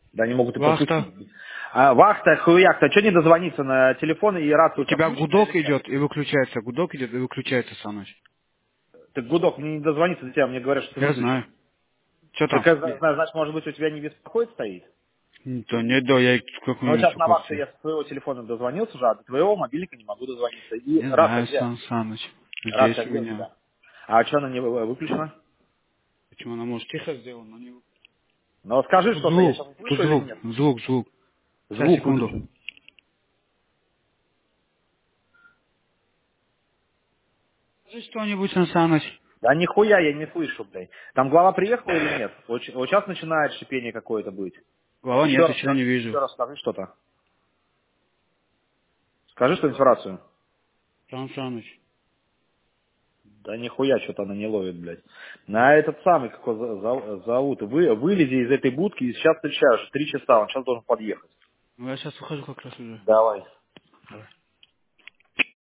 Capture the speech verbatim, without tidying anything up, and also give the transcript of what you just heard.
Да не могут и Вахта. пропустить. А, вахта, хуяк-то, что не дозвониться на телефон и У рацию-то тебя включена гудок или нет? идет и выключается. Гудок идет и выключается, Саныч. Так, гудок, мне не дозвониться до тебя, мне говорят, что ты Я выключен. знаю. Что Так, там? это, зна- значит, может быть, у тебя не беспокоит стоит? Да нет, да, я как Ну, вот мне сейчас на вахту беспокоиться. я с твоего телефона дозвонился уже, а до твоего мобильника не могу дозвониться. И Не рация знаю, где? Сан Саныч. Здесь Рация у где у меня. тебя? А что она не вы- выключена? Почему она может тихо сделана, но не... Ну, вот скажи Тут что-то, я звук, сейчас тут услышу или звук, нет? звук, звук. Сейчас, Звук секунду. выключен. Скажи что-нибудь, Сан Саныч. Да нихуя я не слышу, блядь. Там глава приехала или нет? Вот, щ- вот сейчас начинает шипение какое-то быть. Глава Еще нет, раз, еще не вижу. еще раз скажи что-то. Скажи что-нибудь в рацию. Сан Саныч. Да нихуя что-то она не ловит, блядь. На этот самый, как его за- за- зовут, вы, вылези из этой будки и сейчас встречаешь, три часа, он сейчас должен подъехать. Ну я сейчас выхожу как раз уже. Давай.